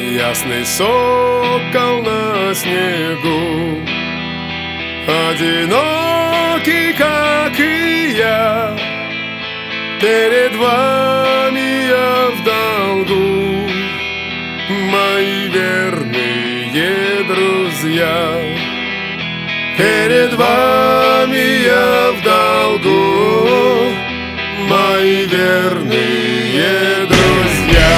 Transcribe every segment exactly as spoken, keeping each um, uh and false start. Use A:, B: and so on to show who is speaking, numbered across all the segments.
A: Ясный сокол на снегу, одинокий, как и я. Перед вами я в долгу, мои верные друзья. Перед вами я в долгу, мои верные друзья.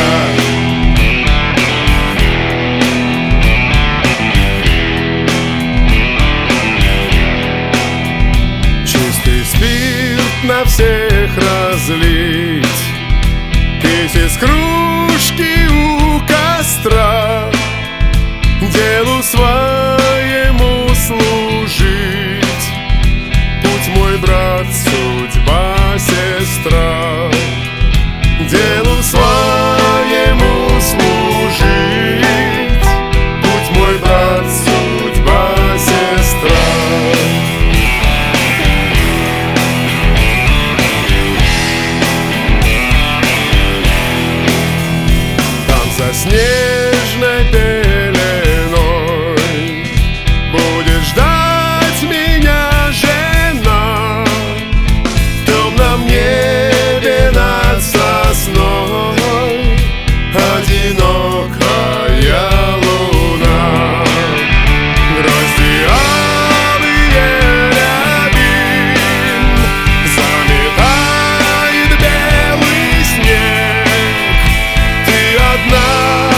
A: Чистый спирт на всех разлить, пить из кружки у костра, делу своему служить. Путь мой, брат, судьба, сестра, делу своему служить. Путь мой, брат, судьба, сестра. За снежной пеленой будет ждать меня жена. В темном небе над сосной одинокая луна. Грозди алые рябин заметает белый снег. Ты одна,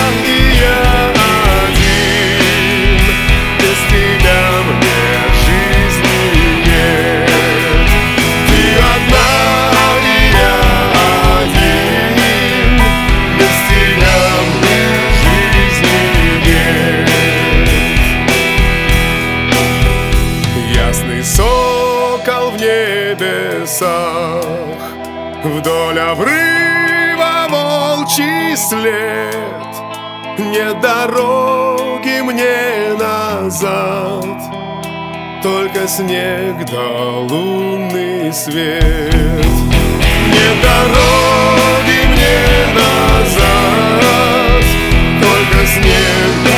A: сокол в небесах, вдоль обрыва волчий след. Нет дороги мне назад, только снег да лунный свет. Нет дороги мне назад, только снег да